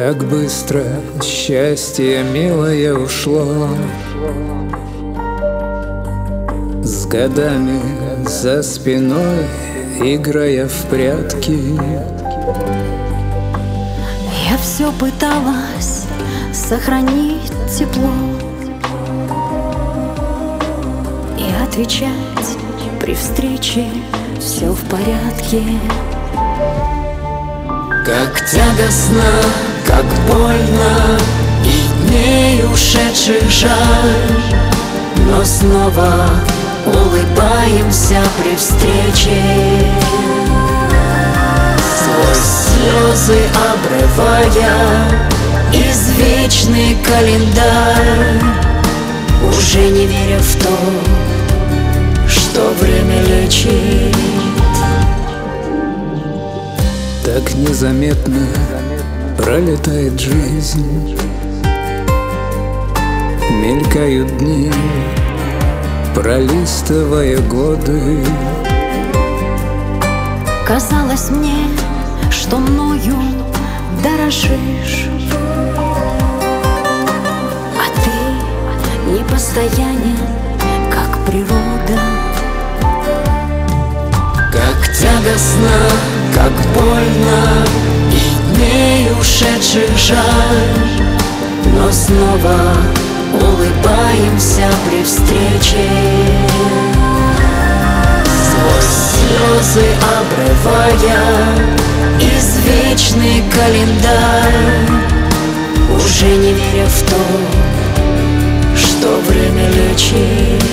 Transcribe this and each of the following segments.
Так быстро счастье милое ушло, с годами за спиной играя в прятки. Я все пыталась сохранить тепло и отвечать при встрече: все в порядке. Как тягостно, как больно, и дней ушедших жаль, но снова улыбаемся при встрече. Сквозь слезы обрывая извечный календарь, уже не веря в то, что время лечит. Так незаметно пролетает жизнь, мелькают дни, пролистывая годы. Казалось мне, что мною дорожишь, а ты непостоянен, как природа. Как тягостно, как больно, и дней ушедших жаль, но снова улыбаемся при встрече. Сквозь слезы обрывая извечный календарь, уже не веря в то, что время лечит.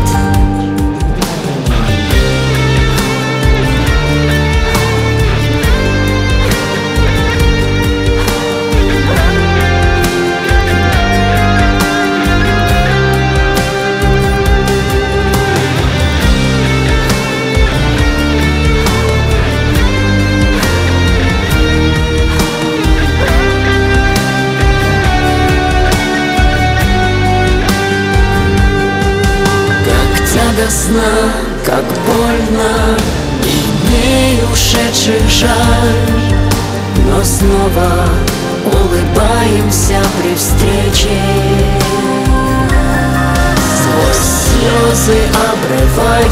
Тягостно, как больно, и дней ушедших жаль, но снова улыбаемся при встрече. Сквозь слезы обрывая